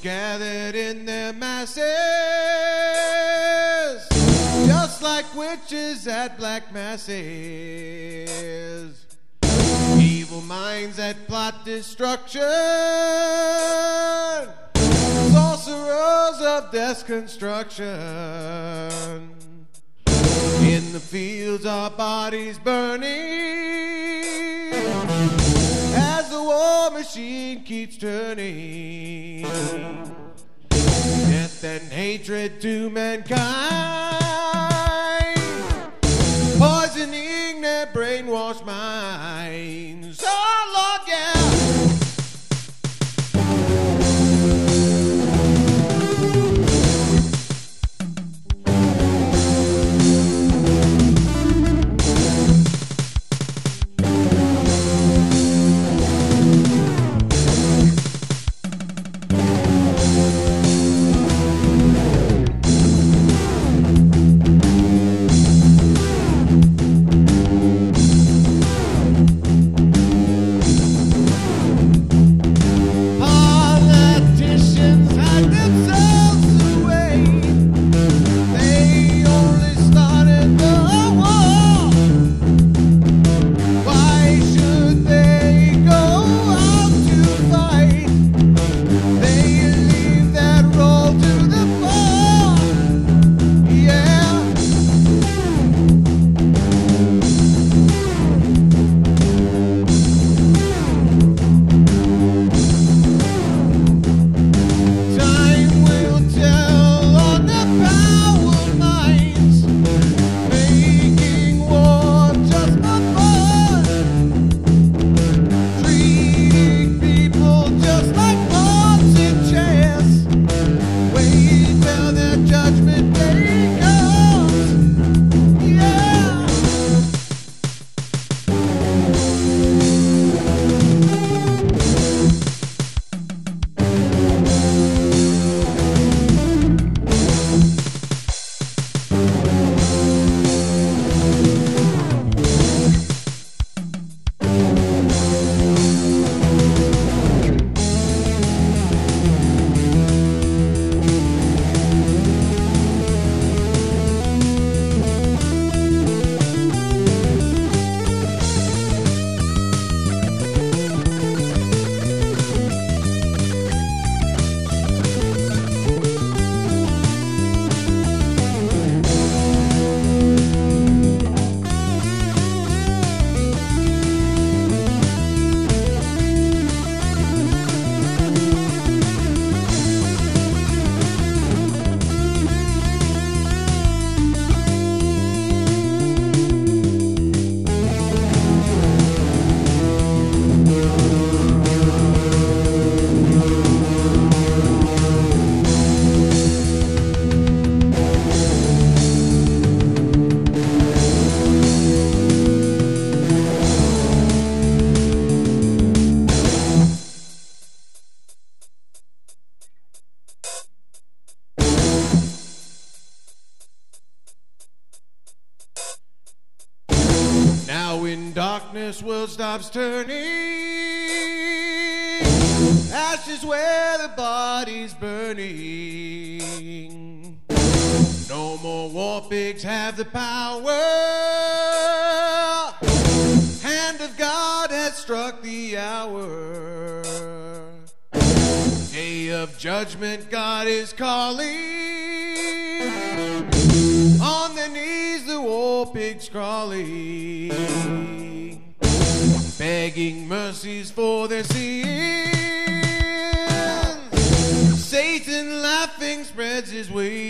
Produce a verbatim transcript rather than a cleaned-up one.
gathered in their masses, just like witches at black masses. Evil minds that plot destruction, sorcerers of death's construction. In the fields our bodies burning, as the war machine keeps turning. Death and hatred to mankind, poisoning their brainwashed minds. Oh Lord, yeah. Darkness world stops turning, ashes where the body's burning. No more war pigs have the power, hand of God has struck the hour. Day of judgment God is calling, on their knees the war pigs crawling, begging mercies for their sins. Satan laughing spreads his wings.